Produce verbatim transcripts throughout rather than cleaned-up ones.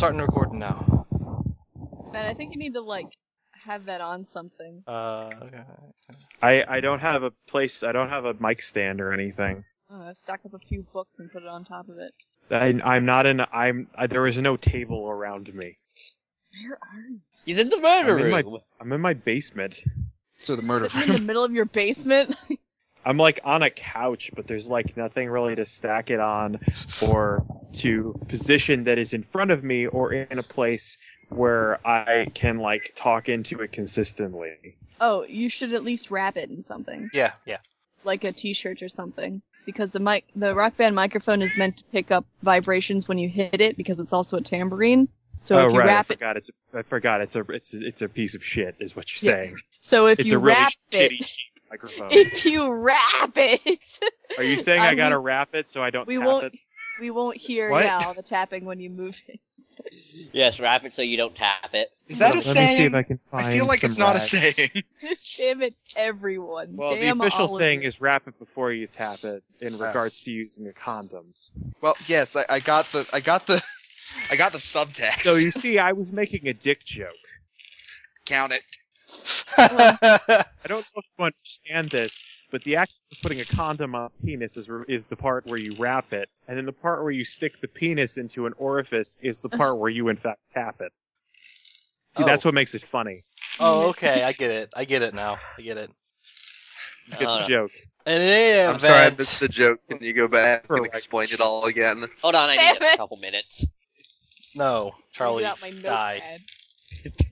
starting recording now. Man, I think you need to, like, have that on something. Uh, okay. I, I don't have a place, I don't have a mic stand or anything. Uh, stack up a few books and put it on top of it. I, I'm not in, I'm, I, there is no table around me. Where are you? He's in the murder I'm in room. my, I'm in my basement. So the murder Sitting in the middle of your basement? I'm like on a couch, but there's like nothing really to stack it on or to position that is in front of me or in a place where I can like talk into it consistently. Oh, you should at least wrap it in something. Yeah, yeah. Like a t-shirt or something. Because the mic, the Rock Band microphone is meant to pick up vibrations when you hit it because it's also a tambourine. So oh if you right, wrap I it, forgot it's a, I forgot it's a it's a, it's a piece of shit is what you're Yeah. saying. so if It's you a really wrap shitty it, cheap microphone. if you wrap it, Are you saying I, I gotta mean, wrap it so I don't we tap won't, it? we won't hear What? yeah all the tapping when you move it. Yes, wrap it so you don't tap it. Is that a Let me see saying? if I can find I feel like some it's not rags. a saying. Damn it, everyone. Well, Damn the official all of saying you. is wrap it before you tap it in Oh. regards to using a condom. Well, yes, I, I got the, I got the, I got the subtext. So you see, I was making a dick joke. Count it. I don't know if you understand this, but the act of putting a condom on a penis is is the part where you wrap it, and then the part where you stick the penis into an orifice is the part where you in fact tap it. See, Oh. that's what makes it funny. Oh, okay. I get it. I get it now. I get it. You get Oh, the no. joke. In any I'm event, sorry I missed the joke. Can you go back For and like- explain it all again? Hold on, I Damn need a it. couple minutes. No, Charlie Get out my died. notepad.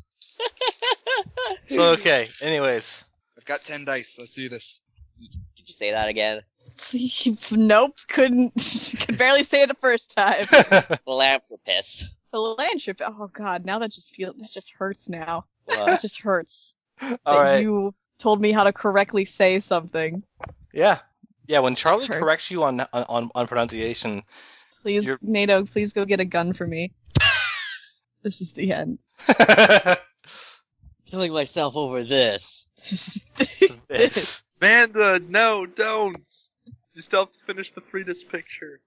So okay. Anyways, I've got ten dice. Let's do this. Did you say that again? Nope, couldn't. Could barely say it the first time. Philanthropist. Philanthropy. Oh god, now that just feels that just hurts now. What? That just hurts. all that right. you told me how to correctly say something. Yeah, yeah. When Charlie Hurts. corrects you on on on pronunciation, Please, You're- NATO, please go get a gun for me. This is the end. Killing myself over this. this. Amanda, no, don't! You still have to finish the Frida's picture.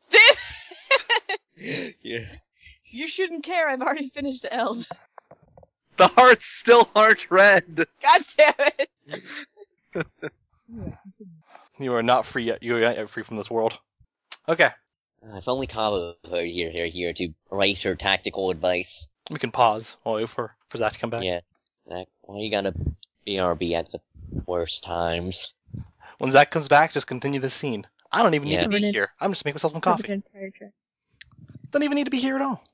Yeah. You shouldn't care. I've already finished L's. The hearts still aren't red! God damn it. You are not free yet. You are not free from this world. Okay, Uh, if only Cabo were here, here, here to raise her tactical advice. we can pause while we wait for for Zach to come back. Yeah. Like, why you gotta B R B at the worst times? When Zach comes back, just continue the scene. I don't even need Yeah. to be Covered in- here. I'm just making myself some coffee. Covered in fire track. Don't even need to be here at all.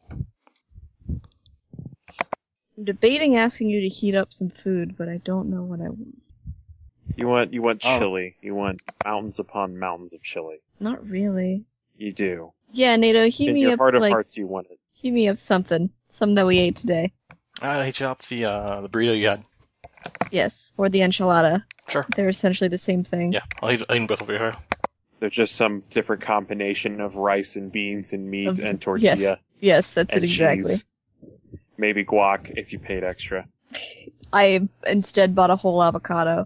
I'm debating asking you to heat up some food, but I don't know what I want. You want you want Oh. chili. You want mountains upon mountains of chili. Not really. You do. Yeah, NATO, heat In me your up heart of like hearts, you want it. heat me up something. Something that we ate today. I'll hit you up the uh, the burrito you had. Yes, or the enchilada. Sure. They're essentially the same thing. Yeah, I'll eat, I'll eat both over here. They're just some different combination of rice and beans and meat Of- and tortilla Yes, yes, that's and it exactly. cheese. Maybe guac if you paid extra. I instead bought a whole avocado.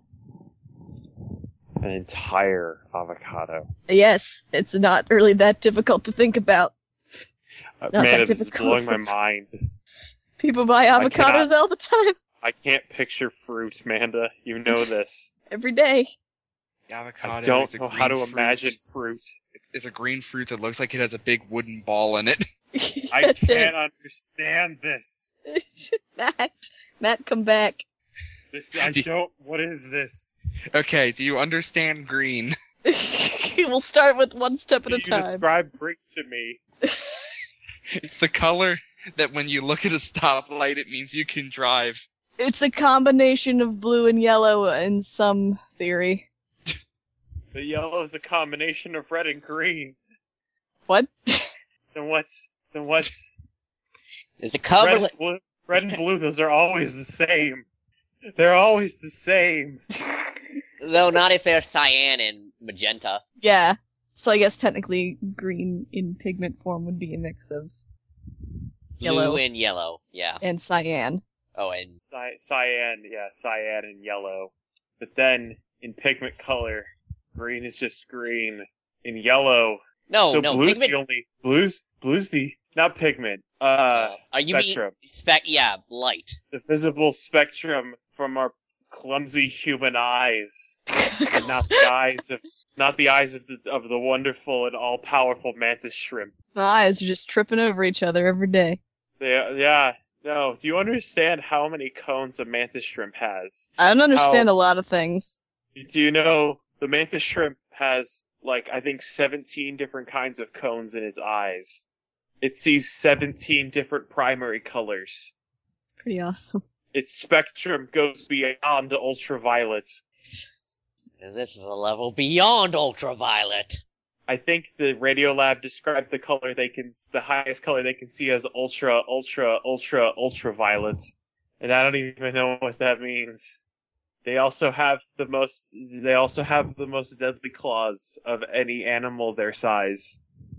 An entire avocado. Yes, it's not really that difficult to think about. Uh, Not man, that this is difficult. blowing my mind. People buy I avocados cannot- all the time, I can't picture fruit, Manda. You know this. every day. The avocado I is don't a know how to green fruit. imagine fruit. It's, it's a green fruit that looks like it has a big wooden ball in it. I That's can't understand this. it. Matt, Matt, come back. This I Do- don't. What is this? Okay, do you understand green? We'll start with one step at Can a you time. describe green to me? It's the color that when you look at a stoplight, it means you can drive. It's a combination of blue and yellow in some theory. The yellow is a combination of red and green. What? Then what's? Then what's? There's a cover. Red and blue. Red and blue. Those are always the same. They're always the same. No, not if they're cyan and magenta. Yeah. So I guess technically green in pigment form would be a mix of Yellow. Blue and yellow. Yeah. and cyan. Oh, and Cy- cyan, yeah, cyan and yellow. But then in pigment color, green is just green. In yellow, no, so no. blue's Pigment. the only blues. Blues the not pigment. Uh, Are you mean spectrum. spec? Yeah, light. The visible spectrum from our clumsy human eyes, and not the eyes of not the eyes of the of the wonderful and all powerful mantis shrimp. My eyes are just tripping over each other every day. They, yeah. No. Do you understand how many cones a mantis shrimp has? I don't understand How- a lot of things. Do you know the mantis shrimp has, like, I think seventeen different kinds of cones in its eyes. It sees seventeen different primary colors. It's pretty awesome. Its spectrum goes beyond ultraviolet. And this is a level beyond ultraviolet. I think the Radiolab described the color they can, the highest color they can see as ultra, ultra, ultra, ultraviolet. And I don't even know what that means. They also have the most, they also have the most deadly claws of any animal their size.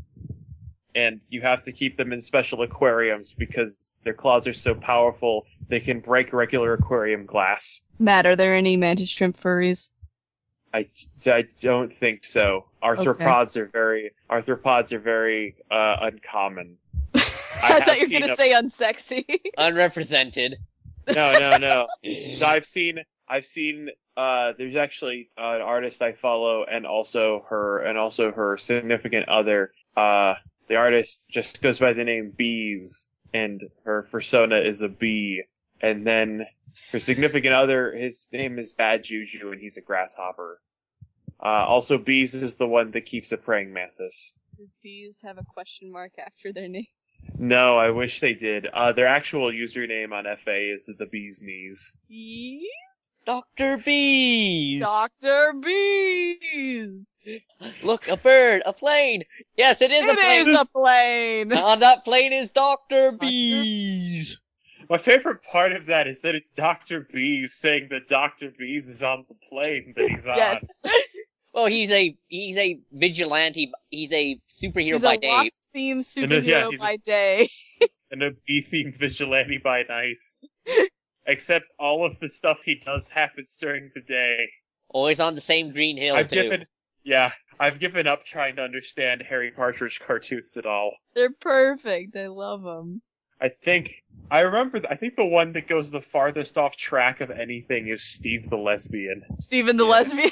And you have to keep them in special aquariums because their claws are so powerful they can break regular aquarium glass. Matt, are there any mantis shrimp furries? I, I don't think so. Arthropods are very arthropods are very uh, uncommon. I, have thought you were seen gonna a- say unsexy. Unrepresented. No, no, no. So I've seen I've seen uh there's actually uh, an artist I follow and also her and also her significant other. Uh the artist just goes by the name Bees and her persona is a bee. And then her significant other, his name is Bad Juju and he's a grasshopper. Uh also Bees is the one that keeps a praying mantis. Do bees have a question mark after their name? No, I wish they did. Uh their actual username on F A is the Bee's Knees. Bees? Doctor Bees! Doctor Bees! Look, a bird, a plane! Yes, it is a plane! It is a plane! On that plane is Doctor Bees! My favorite part of that is that it's Doctor Bees saying that Doctor Bees is on the plane that he's on. Yes. Well, he's a he's a vigilante. He's a superhero He's by a day. wasp-themed And then, superhero yeah, he's a- by day. And a bee-themed vigilante by night. Except all of the stuff he does happens during the day. Always on the same green hill I've too. given, yeah, I've given up trying to understand Harry Partridge cartoons at all. They're perfect. I love them. I think, I remember, I think the one that goes the farthest off track of anything is Steve the Lesbian. Stephen the lesbian.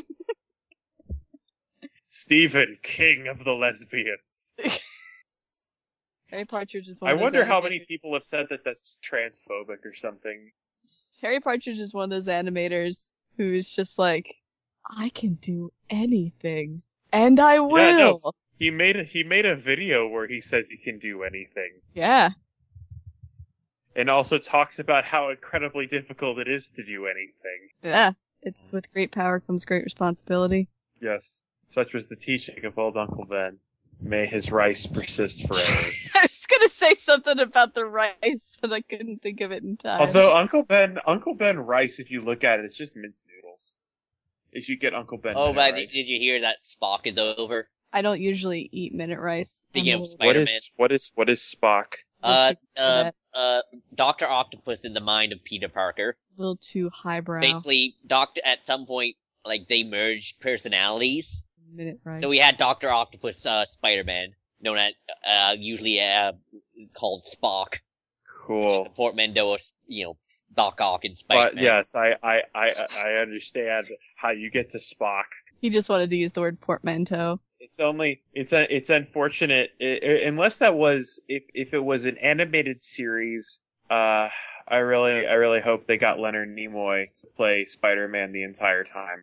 Stephen, king of the lesbians. Harry Partridge is one I of those wonder how many animators- people have said that that's transphobic or something. Harry Partridge is one of those animators who's just like, I can do anything. And I will. Yeah, no. He made a, he made a video where he says he can do anything. Yeah. And also talks about how incredibly difficult it is to do anything. Yeah. It's with great power comes great responsibility. Yes. Such was the teaching of old Uncle Ben. May his rice persist forever. I was gonna say something about the rice, but I couldn't think of it in time. Although Uncle Ben, Uncle Ben rice, if you look at it, it's just minced noodles. If you get Uncle Ben oh, minute but rice. did you hear that Spock is over? I don't usually eat minute rice. Speaking I'm of a little- What Spider-Man. is, what is, what is Spock? Uh, What's it uh, for uh, Doctor Octopus in the mind of Peter Parker. a little too highbrow. Basically, Doctor at some point, like they merged personalities. Minute rice. So we had Doctor Octopus, uh, Spider-Man, known as, uh, usually, uh, called Spock. Cool. The portmanteau of, you know, Doc Ock and Spider-Man. But yes, I, I, I, I understand how you get to Spock. He just wanted to use the word portmanteau. It's only, it's a, it's unfortunate, i i unless that was, if, if it was an animated series, uh, I really, I really hope they got Leonard Nimoy to play Spider-Man the entire time.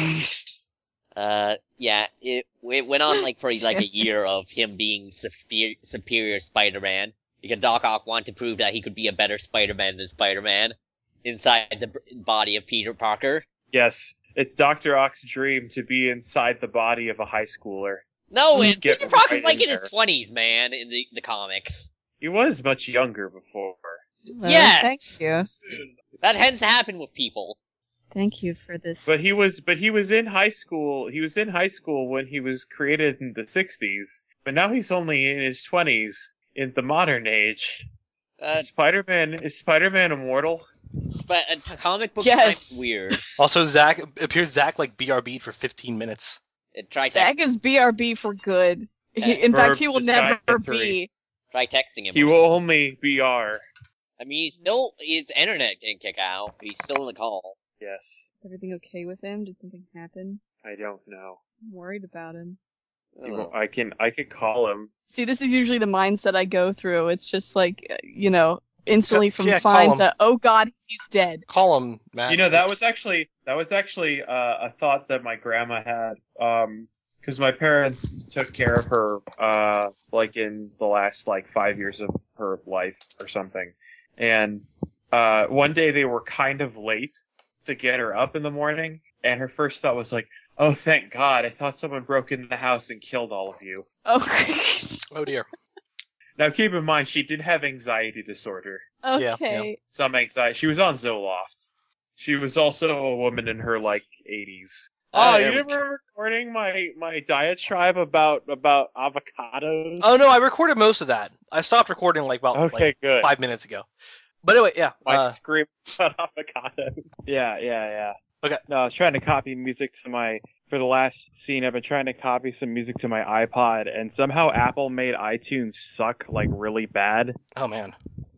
Uh, yeah, it, it went on like for like a year of him being superior, superior Spider-Man, because Doc Ock wanted to prove that he could be a better Spider-Man than Spider-Man inside the b- body of Peter Parker. Yes, it's Doctor Ock's dream to be inside the body of a high schooler. No, Just and get Peter Parker's right like in in his there. twenties, man, in the, the comics. He was much younger before. Well, Yes! Thank you. That tends to happen with people. Thank you for this. But he was, but he was in high school. He was in high school when he was created in the sixties. But now he's only in his twenties in the modern age. Uh, Is Spider-Man is Spider-Man immortal? but uh, comic book Yes. time's weird. Also, Zach it appears Zach like B R B'd for fifteen minutes. It tries to Zach is B R B for good. He, in For fact, he will Disgaea never three. be Try texting him. He or will something. only B R. I mean, he's still, his internet didn't kick out. He's still in the call. Yes. Is everything okay with him? Did something happen? I don't know. I'm worried about him. He won't- I can I could call him. See, this is usually the mindset I go through. It's just like, uh, you know, instantly from Yeah, call fine him. to, oh god, he's dead. Call him, Matt. You know, that was actually that was actually uh, a thought that my grandma had. Um, because my parents took care of her, uh, like in the last like five years of her life or something. And uh, one day they were kind of late to get her up in the morning, and her first thought was like, "Oh, thank God! I thought someone broke into the house and killed all of you." Oh, Oh dear. Now, keep in mind, she did have anxiety disorder. Yeah, okay. Some anxiety. She was on Zoloft. She was also a woman in her like eighties. Oh, Uh, you remember recording my my diatribe about about avocados? Oh no, I recorded most of that. I stopped recording like about Okay, like, good. five minutes ago. But anyway, yeah. My Uh, scream about avocados. Yeah, yeah, yeah. Okay. No, I was trying to copy music to my, for the last scene, I've been trying to copy some music to my iPod, and somehow Apple made iTunes suck, like, really bad. oh man.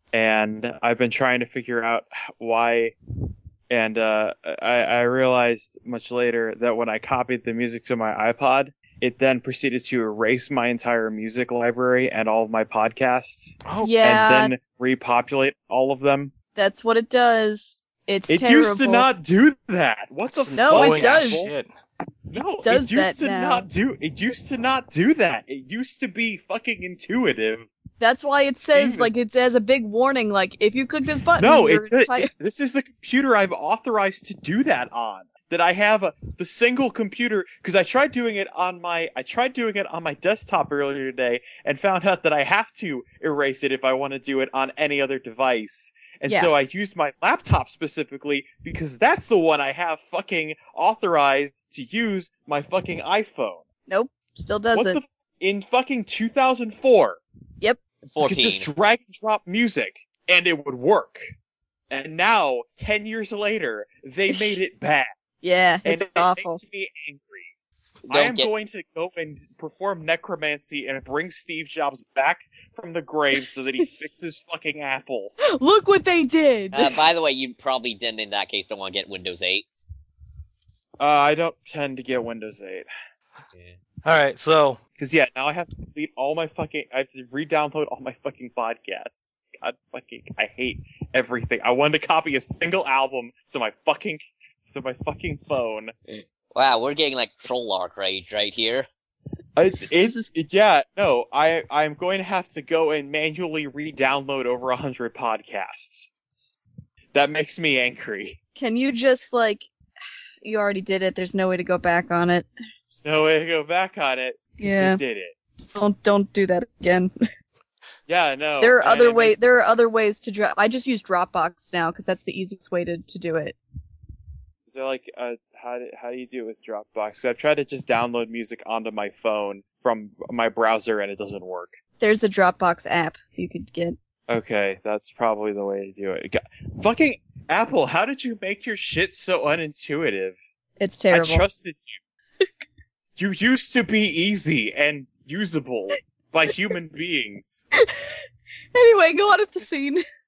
And I've been trying to figure out why, and, uh, I, I realized much later that when I copied the music to my iPod, it then proceeded to erase my entire music library and all of my podcasts, Oh Yeah, and then repopulate all of them. that's what it does. It's It terrible. used to not do that. What the that's No, it fuck, annoying does. as Apple? shit. No, It does it used that to now. not do. It used to not do that. It used to be fucking intuitive. That's why it says, Steven. like, it has a big warning, like, if you click this button, No, your it, entire- it, this is the computer I've authorized to do that on. That I have a, the single computer, because I tried doing it on my, I tried doing it on my desktop earlier today, and found out that I have to erase it if I want to do it on any other device. And Yeah. so I used my laptop specifically, because that's the one I have fucking authorized to use my fucking iPhone. Nope, still does what it. the, in fucking two thousand four. You could fourteen. just drag and drop music, and it would work. And now, ten years later, they made it bad. Yeah, And it's it awful. makes me angry. Don't I am get- going to go and perform necromancy and bring Steve Jobs back from the grave so that he fixes fucking Apple. Look what they did! Uh, by the way, you probably didn't in that case don't want to get Windows eight. Uh, I don't tend to get Windows eight. All right, so Cause yeah, now I have to delete all my fucking, I have to re-download all my fucking podcasts. God fucking, I hate everything. I wanted to copy a single album to my fucking, to my fucking phone. Wow, we're getting like troll arc rage right here. It's, it's, it, yeah, no, I, I'm going to have to go and manually re-download over a hundred podcasts. That makes me angry. Can you just, like, you already did it, there's no way to go back on it. There's no way to go back on it. 'Cause Yeah. You did it. Don't, don't do that again. Yeah, no. There are and other it ways, makes- there are other ways to drop, I just use Dropbox now, because that's the easiest way to, to do it. Is there like, uh, how do, how do you do it with Dropbox? 'Cause I've tried to just download music onto my phone from my browser and it doesn't work. There's a Dropbox app you could get. Okay, that's probably the way to do it. God, fucking Apple, how did you make your shit so unintuitive? It's terrible. I trusted you. You used to be easy and usable by human beings. Anyway, go on with the scene.